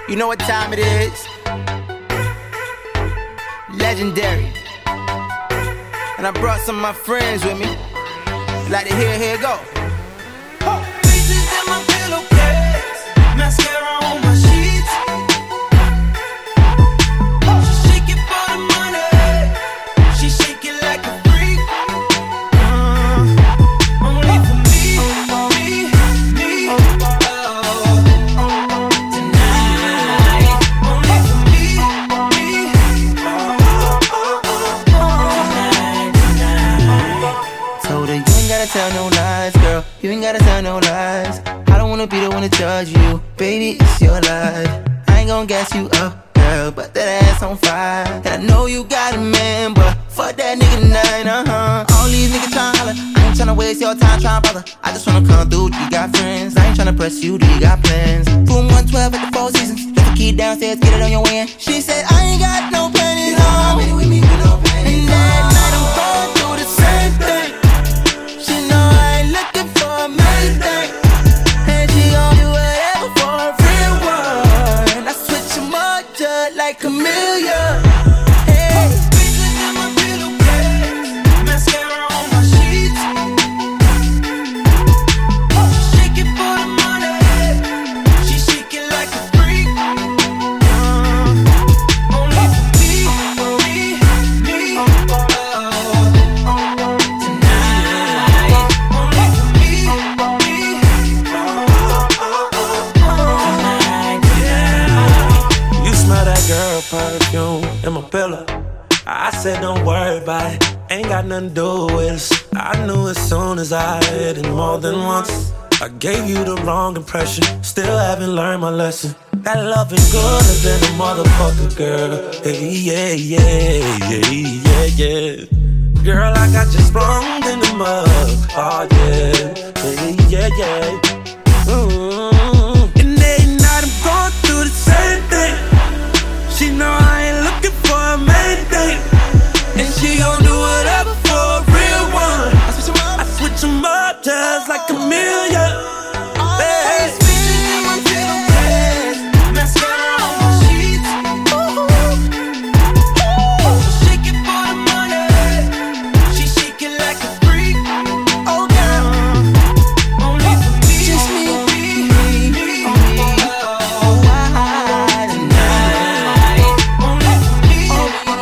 You know what time it is? Legendary. And I brought some of my friends with me. Like to hear it go. Faces in my pillowcase, mascara on my sheets. She shake it for the money, she shake it like a freak. Only for me, me, me. Tonight, only for me, me. Tonight. Told her you ain't gotta tell no lies, girl. You ain't gotta tell no lies. I don't wanna be the one to judge you, baby, it's your life. I ain't gon' gas you up, girl, but that ass on fire. And I know you got a man, but fuck that nigga tonight, All these niggas tryna holler, I ain't tryna waste your time tryna bother. I just wanna come through, do you got friends? I ain't tryna press you, do you got plans? Room 112 at the Four Seasons, left the key downstairs, get it on your way in. She said, I ain't got no panties on. With me with no panties on. And that night I'm going through the same thing. She know I ain't looking for a main thing. And she gon' do whatever for a real one. I switch 'em up just like a million. Hey. Faces in my pillowcase, mascara on my sheets. She shake it for the money, she shake it like a freak. Only for me, me, me. Tonight, only for me, me. Tonight. You smell that girl perfume in my pillow. I said don't worry about it, ain't got nothing to do with us. I knew as soon as I hit it more than once. I gave you the wrong impression, still haven't learned my lesson. That loving good than a motherfucker, girl. Hey, yeah, yeah, yeah, yeah, yeah. Girl, I got you sprung in the mud. Oh, yeah, hey, yeah, yeah. And every night I'm going through the same thing. She know I ain't looking for a main thing, and she gon' do whatever for a real one. I switch 'em up just like a million. Hey. Faces in my pillowcase, mascara on my sheets. She shake it for the money, she shake it like a freak. Oh, girl. Only for me, Just me, me, me. Oh, why Tonight, only for me, me.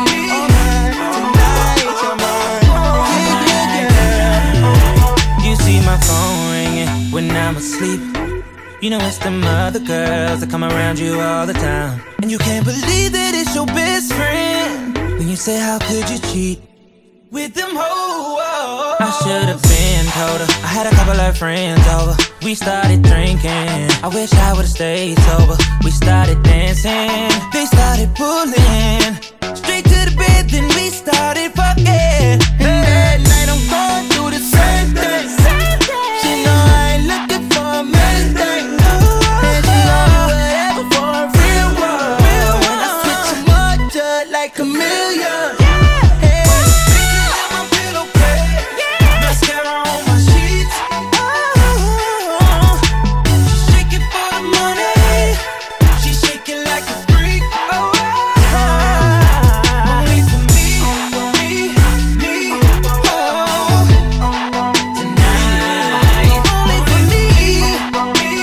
You see my phone ringing when I'm asleep. You know it's them other girls that come around you all the time. And you can't believe that it's your best friend. When you say how could you cheat with them hoes? I should've been told her. I had a couple of friends over. We started drinking. I wish I would've stayed sober. We started dancing. They started pulling straight to the bed. Then we started fucking. And that night I'm going through the same thing. She know I ain't looking for a main thing. And she gon' do whatever for a real one. I switch 'em up just like a million. Hey. Faces in my pillowcase, mascara on my sheets. She shake it for the money, she shake it like a freak. Only for me, me, me. Tonight, only for me, me.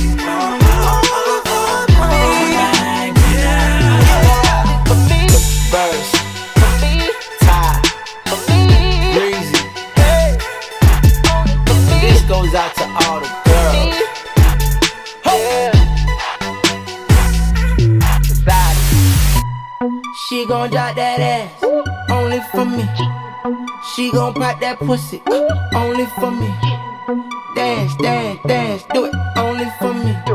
For me, Verse. For me, Ty. For me, Breezy. Hey. And this goes out to all the girls. Yeah. Society. She gon' drop that ass, only for me. She gon' pop that pussy, only for me. Dance, dance, dance, do it, only for me.